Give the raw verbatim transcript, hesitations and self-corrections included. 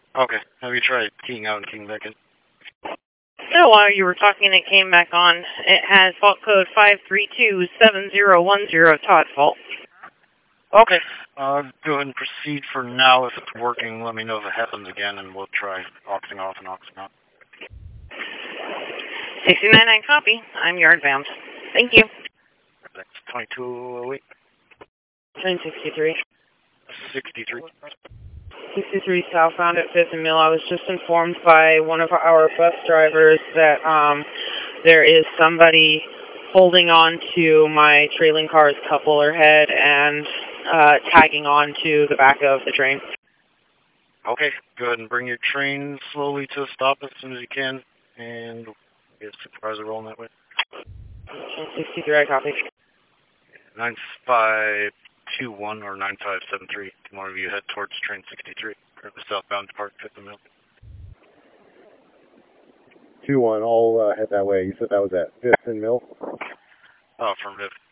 Okay. Have you tried keying out and keying back in? No, while you were talking, it came back on. It has fault code five three two seven zero one zero, Todd fault. Okay. Uh, go ahead and proceed for now. If it's working, let me know if it happens again, and we'll try auxing off and auxing on. sixty-nine nine copy. I'm yard bound. Thank you. That's twenty-two oh eight. Train sixty-three. sixty-three. sixty-three southbound at fifth and Mill. I was just informed by one of our bus drivers that um, there is somebody holding on to my trailing car's coupler head and uh, tagging on to the back of the train. Okay. Go ahead and bring your train slowly to a stop as soon as you can, and get supervisor rolling that way. Train sixty-three, I copy. nine five two one or nine five seven three. One of you head towards train sixty-three, currently southbound to Park Fifth and Mill. two one, I'll uh, head that way. You said that was at Fifth and Mill? Oh, affirmative.